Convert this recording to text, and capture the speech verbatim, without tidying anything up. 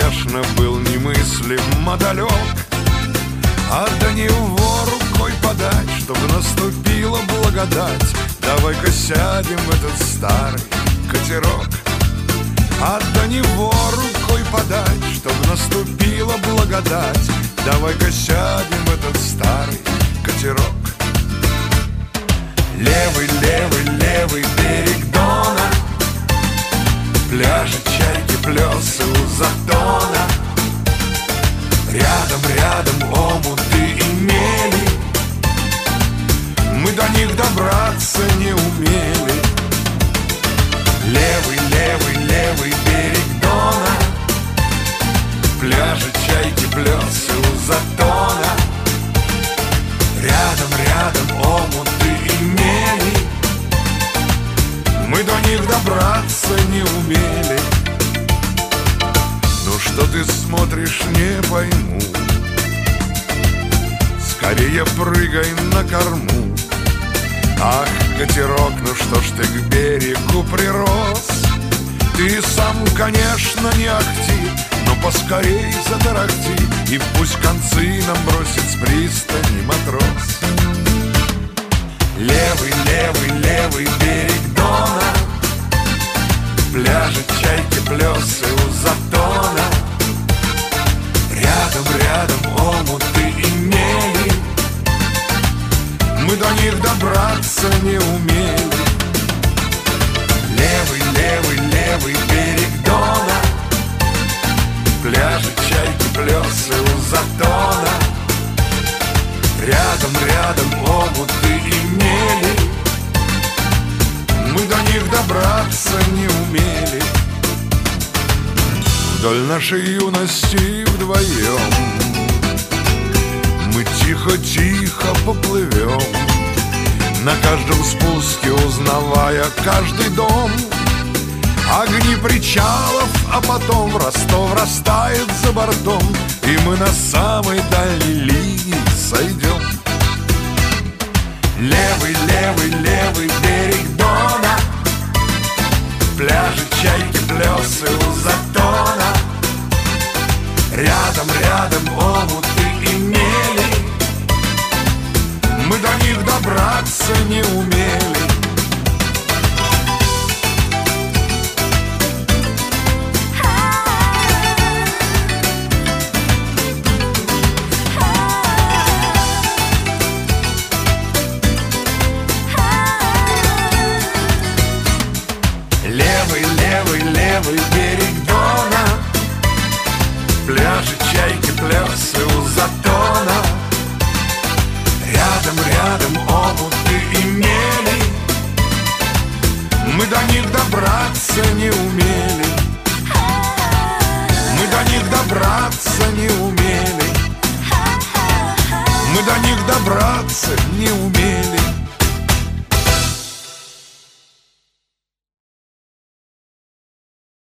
конечно, был немыслимо далек. А до него рукой подать, чтобы наступила благодать. Давай-ка сядем в этот старый катерок. А до него рукой подать, чтобы наступила благодать. Давай-ка сядем в этот старый катерок. Левый, левый, левый берег Дона, пляжи, чайки, плесы у затона. Рядом, рядом омуты и мели, мы до них добраться не умели. Левый, левый, левый берег Дона, пляжи, чайки, плесы у затона. Рядом, рядом омуты и мели, мы до них добраться не умели. Ну что ты смотришь, не пойму, скорее прыгай на корму. Ах, катерок, ну что ж ты к берегу прирос? Ты сам, конечно, не ахти, но поскорей затарахти, и пусть концы нам бросит с пристани матрос. Левый, левый, левый берег Дона, пляжи, чайки, плесы у затона. Рядом, рядом омуты и мели, мы до них добраться не умели. Левый, левый, левый берег Дона, пляжи, чайки, плесы у затона. Рядом, рядом омуты и мели, мы до них добраться не умели. Вдоль нашей юности вдвоем мы тихо-тихо поплывем, на каждом спуске узнавая каждый дом. Огни причалов, а потом в Ростов растает за бортом, и мы на самой дальней линии сойдем. Левый, левый, левый берег Дона, пляжи, чайки, плесы у затона. Рядом, рядом омуты и мели, мы до них добраться не умели. Левый, левый, левый берег Дона, пляжи, чайки, плесы